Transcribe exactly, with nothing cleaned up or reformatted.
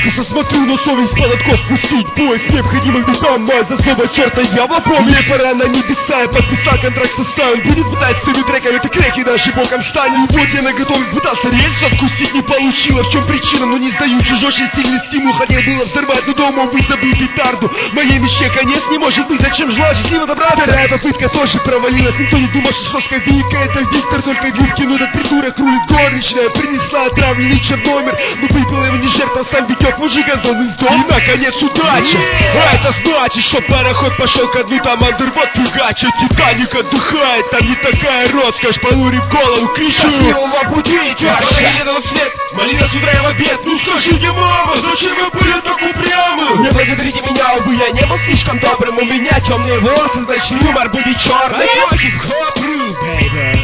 ужаса смотрю, но совесть под откос пустить бой с необходимым духом, но за слово черта я вопрос. Мне пора на небеса, я подписал контракт со Сан. Будет пытать с этими треками, это креки наши боком станет. Вот я наготове пытался рельс откусить, не получилось. В чем причина, но не сдаюсь, уж очень сильный стимул. Хотел было взорвать, но дома, увы, забыл петарду. Моей мечте конец не может быть, зачем желать счастливо добраться? Вторая попытка тоже провалилась. Никто не думал, что жестко Вика это Виктор. Только Вивки, но этот придурок рулит горничная. Принесла отравленный чер номер, но выпила его не жертва, сам Витек, мужик Антон из дома. И наконец удача. А это значит, что пароход пошел ко дну, там андервод фигачит. Титаник отдыхает, там не такая роскошь. Понурив голову, кричу его пути чаще. Свет, малина с утра и в обед. Ну скажите, мама, зачем вы были так упрямы? Не благодарите меня, увы, я не был слишком добрым. У меня темные волосы, значит юмор будет черный. Хип-хоп, baby.